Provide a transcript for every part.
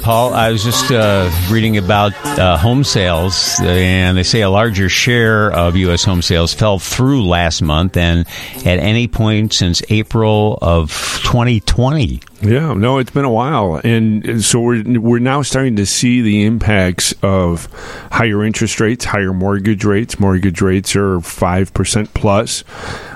Paul, I was just reading about home sales, and they say a larger share of U.S. home sales fell through last month than at any point since April of 2020. Yeah, no, it's been a while. And so we're now starting to see the impacts of higher interest rates, higher mortgage rates. Mortgage rates are 5% plus.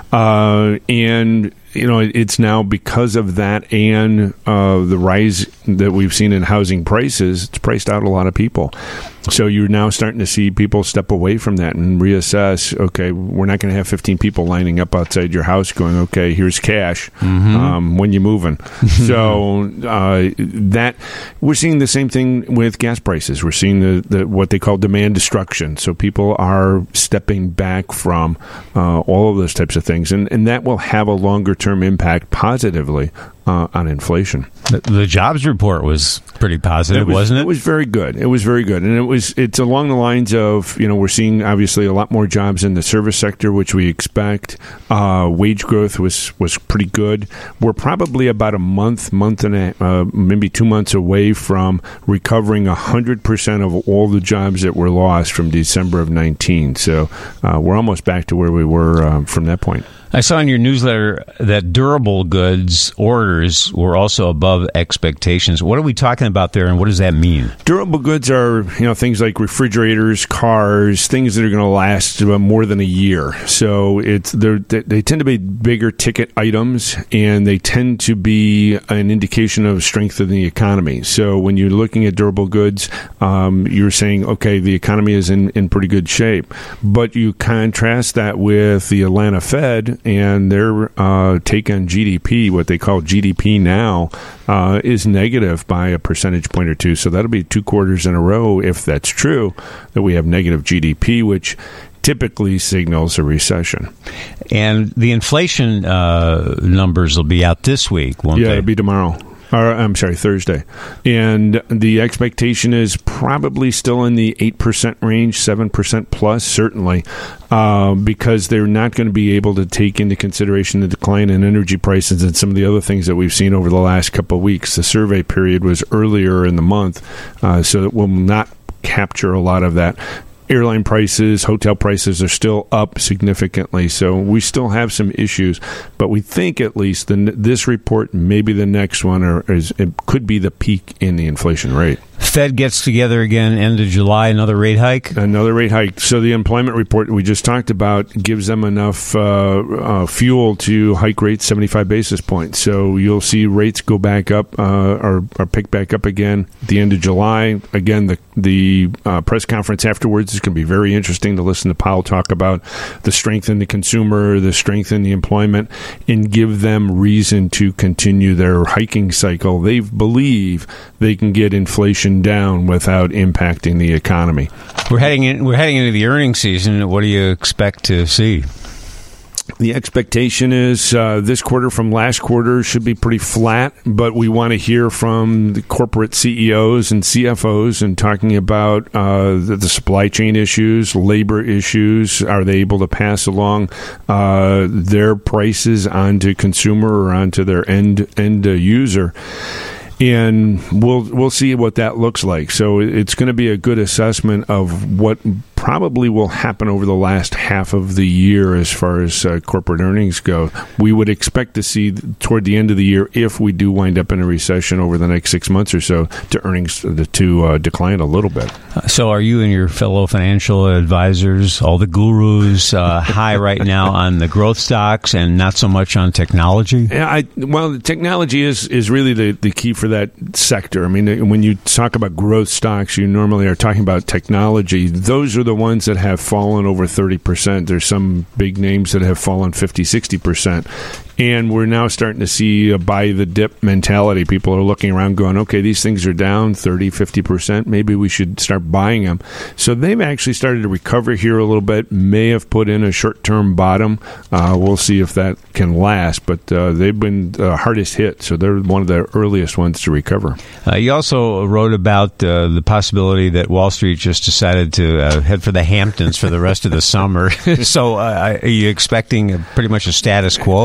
And it's now because of that and the rise that we've seen in housing prices, it's priced out a lot of people. So you're now starting to see people step away from that and reassess, okay, we're not going to have 15 people lining up outside your house going, okay, here's cash. When you moving? So that we're seeing the same thing with gas prices. We're seeing the what they call demand destruction. So people are stepping back from all of those types of things. And that will have a longer-term impact positively on inflation. The jobs report was pretty positive, wasn't it? It was very good. It was very good. And it's along the lines of, we're seeing obviously a lot more jobs in the service sector, which we expect. Wage growth was pretty good. We're probably about a month and maybe 2 months away from recovering 100% of all the jobs that were lost from December of 19. So we're almost back to where we were from that point. I saw in your newsletter that durable goods orders were also above expectations. What are we talking about there, and what does that mean? Durable goods are, things like refrigerators, cars, things that are going to last more than a year. So they tend to be bigger ticket items, and they tend to be an indication of strength of the economy. So when you're looking at durable goods, you're saying, okay, the economy is in pretty good shape. But you contrast that with the Atlanta Fed, and their take on GDP, what they call GDP now, is negative by a percentage point or two. So that'll be 2 quarters in a row, if that's true, that we have negative GDP, which typically signals a recession. And the inflation numbers will be out this week, won't they? Yeah, it'll be tomorrow. Thursday. And the expectation is probably still in the 8% range, 7% plus, certainly, because they're not going to be able to take into consideration the decline in energy prices and some of the other things that we've seen over the last couple of weeks. The survey period was earlier in the month, so it will not capture a lot of that. Airline prices, hotel prices are still up significantly, so we still have some issues. But we think at least this report, maybe the next one, it could be the peak in the inflation rate. Fed gets together again end of July, another rate hike? Another rate hike. So the employment report we just talked about gives them enough fuel to hike rates 75 basis points. So you'll see rates go back up or pick back up again at the end of July. Again, the press conference afterwards is going to be very interesting to listen to Powell talk about the strength in the consumer, the strength in the employment, and give them reason to continue their hiking cycle. They believe they can get inflation down without impacting the economy. We're heading into the earnings season. What do you expect to see? The expectation is this quarter from last quarter should be pretty flat, but we want to hear from the corporate CEOs and CFOs and talking about the supply chain issues, labor issues. Are they able to pass along their prices onto consumer or onto their end user? And we'll see what that looks like. So it's going to be a good assessment of what probably will happen over the last half of the year as far as corporate earnings go. We would expect to see toward the end of the year, if we do wind up in a recession over the next 6 months or so, to earnings to decline a little bit. So are you and your fellow financial advisors, all the gurus, high right now on the growth stocks and not so much on technology? Yeah, the technology is really the key for that sector. I mean, when you talk about growth stocks, you normally are talking about technology. Those are the ones that have fallen over 30%. There's some big names that have fallen 50, 60%. And we're now starting to see a buy-the-dip mentality. People are looking around going, okay, these things are down 30, 50%. Maybe we should start buying them. So they've actually started to recover here a little bit, may have put in a short-term bottom. We'll see if that can last. But they've been the hardest hit, so they're one of the earliest ones to recover. You also wrote about the possibility that Wall Street just decided to head for the Hamptons for the rest of the summer. So are you expecting pretty much a status quo here? Well,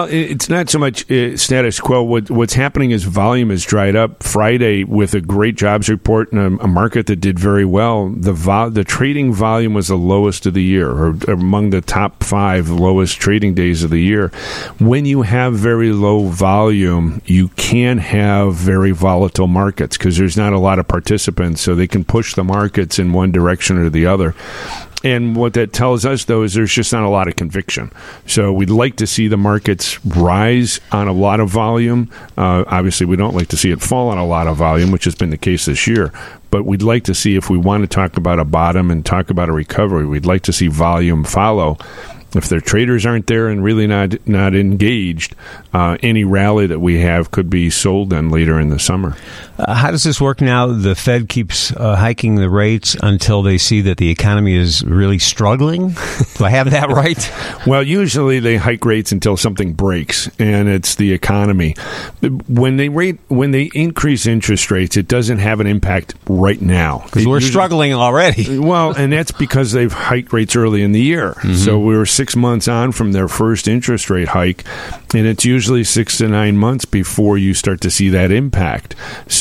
Well, it's not so much status quo. What's happening is volume has dried up. Friday, with a great jobs report and a market that did very well, the trading volume was the lowest of the year, or among the top 5 lowest trading days of the year. When you have very low volume, you can have very volatile markets because there's not a lot of participants, so they can push the markets in one direction or the other. And what that tells us, though, is there's just not a lot of conviction. So we'd like to see the markets rise on a lot of volume. Obviously, we don't like to see it fall on a lot of volume, which has been the case this year. But we'd like to see, if we want to talk about a bottom and talk about a recovery, we'd like to see volume follow. If their traders aren't there and really not engaged, any rally that we have could be sold then later in the summer. How does this work now? The Fed keeps hiking the rates until they see that the economy is really struggling? Do I have that right? Well, usually they hike rates until something breaks, and it's the economy. When they increase interest rates, it doesn't have an impact right now. Because we're struggling already. Well, and that's because they've hiked rates early in the year. Mm-hmm. So we were 6 months on from their first interest rate hike, and it's usually 6 to 9 months before you start to see that impact.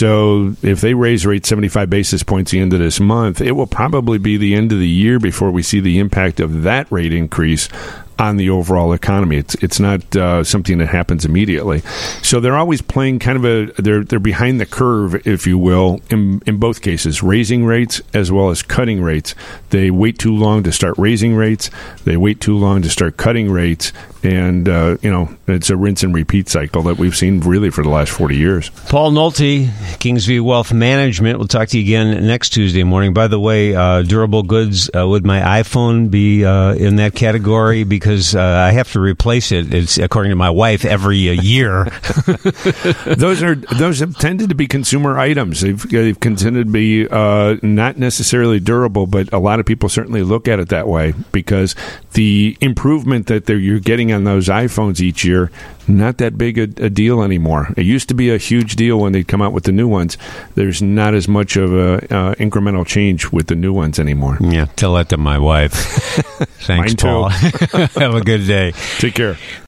So if they raise rates 75 basis points at the end of this month, it will probably be the end of the year before we see the impact of that rate increase on the overall economy. It's not something that happens immediately. So they're always playing kind of they're behind the curve, if you will, in both cases, raising rates as well as cutting rates. They wait too long to start raising rates. They wait too long to start cutting rates. And, it's a rinse and repeat cycle that we've seen really for the last 40 years. Paul Nolte, Kingsview Wealth Management. We'll talk to you again next Tuesday morning. By the way, durable goods, would my iPhone be in that category? Because I have to replace it. It's, according to my wife, every year. Those have tended to be consumer items. They've tended to be not necessarily durable, but a lot of people certainly look at it that way because the improvement that you're getting on those iPhones each year, not that big a deal anymore. It used to be a huge deal when they'd come out with the new ones. There's not as much of a incremental change with the new ones anymore. Yeah, tell that to my wife. Thanks, Mine too. Paul. Have a good day. Take care.